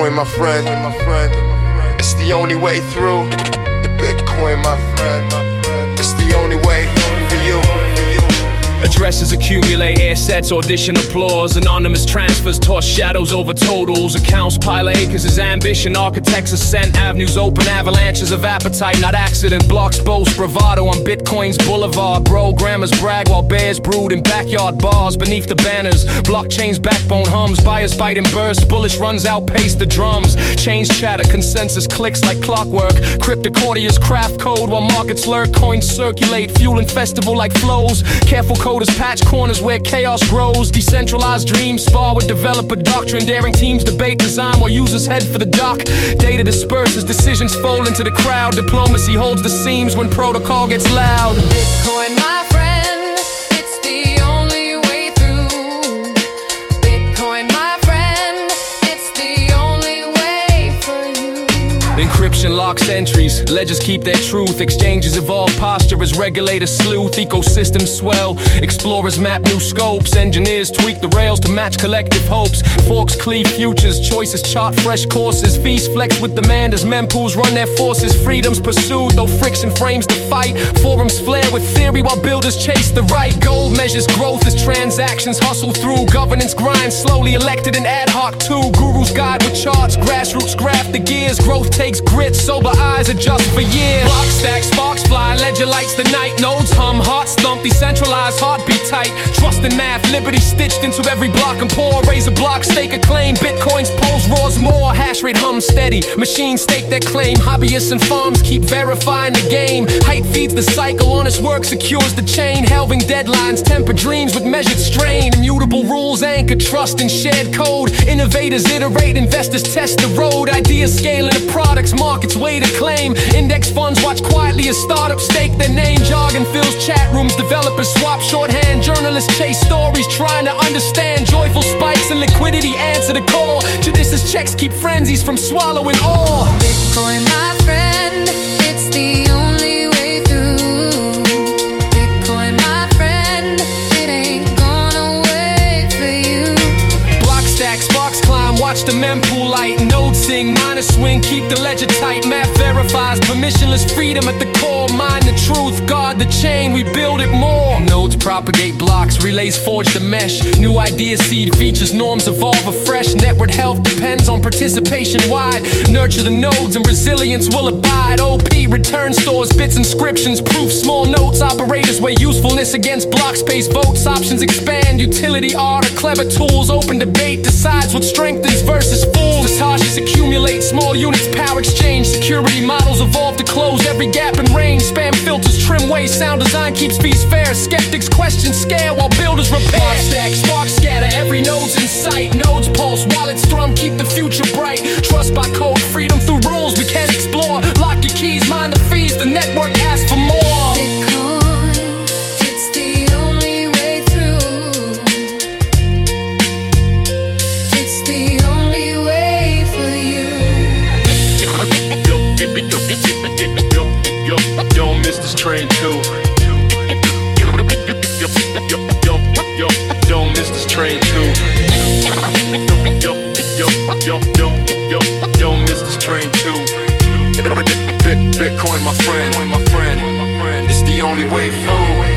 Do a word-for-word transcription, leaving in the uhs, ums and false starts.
Bitcoin, my friend, my friend. It's the only way through. The Bitcoin, my friend. It's the only way for you. Addresses accumulate, assets, audition applause. Anonymous transfers toss shadows over totals. Accounts pile acres as ambition. Architects ascent, avenues open, avalanches of appetite, not accident. Blocks boast bravado on Bitcoin's boulevard. Programmers brag while bears brood in backyard bars. Beneath the banners, blockchain's backbone hums. Buyers fight and burst, bullish runs outpace the drums. Change chatter, consensus clicks like clockwork. Cryptocordias craft code while markets lurk. Coins circulate, fueling festival like flows. Careful coders patch corners where chaos grows. Decentralized dreams spar with developer doctrine. Daring teams debate design while users head for the dock. Data disperses, decisions fold into the crowd. Diplomacy holds the seams when protocol gets loud. Bitcoin, my friend, it's the only way through. Bitcoin, my friend, it's the only way for you. Encryption locks entries, ledgers keep their truth. Exchanges evolve posture as regulators sleuth. Ecosystems swell, explorers map new scopes. Engineers tweak the rails to match collective hopes. Forks cleave futures, choices chart fresh courses. Feast flex with demand as mempools run their forces. Freedoms pursued, though friction frames the fight. Forums flare with theory while builders chase the right. Gold measures growth as transactions hustle through. Governance grind slowly, elected and ad hoc too. Gurus guide with charts, grassroots graft the gears. Growth takes grit, sober eyes adjust for years. Block stack, sparks fly, ledger lights the night. Nodes hum, hearts thump, decentralized heartbeat tight. Trust in math, liberty stitched into every block and pour. Raise a block, stake a claim. Bitcoin's pulse roars more. Hash rate hum steady, machines stake their claim. Hobbyists and farms keep verifying the game. Height feeds the cycle, honest work secures the chain. Helving deadlines, temper dreams with measured strain. Immutable rules anchor trust in shared code. Innovators iterate, investors test the road. Ideas scale into products, markets way to claim. Index funds watch quietly as startups stake their name. Jargon fills chat rooms, developers swap shorthand. Journalists chase stories trying to understand. Joyful spikes and liquidity answer the call. Judicious checks keep frenzies from swallowing all. Bitcoin, my friend, it's the only way through. Bitcoin, my friend, it ain't gonna wait for you. Block stack, sparks climb, watch the mempool light. Nodes sing, miners swing, keep the ledger tight. Math verifies, permissionless freedom at the core. Mine the truth, guard the chain, we build it more. Nodes propagate blocks, relays forge the mesh. New ideas seed features, norms evolve afresh. Network health depends on participation wide. Nurture the nodes and resilience will abide. O P return stores, bits inscriptions, proof small notes. Operators weigh usefulness against block space votes. Options expand, utility art or clever tools. Open debate decides what strengthens versus fools. Satoshis accumulate, small units power exchange. Security models evolve to close every gap in range. Spam filters trim waste, sound design keeps fees fair. Skeptics question scale while builders repair. Block stack, sparks scatter, every node's in sight. Nodes pulse, wallets thrum, keep the future bright. Trust by code, freedom through rules we can't explore. Lock your keys, mind the fees, the network asks for more. Bitcoin, it's the only way through. It's the only way for you. Don't miss this train too. Don't miss this train too. Don't miss this train too. Bitcoin, my friend, my friend, it's the only way through.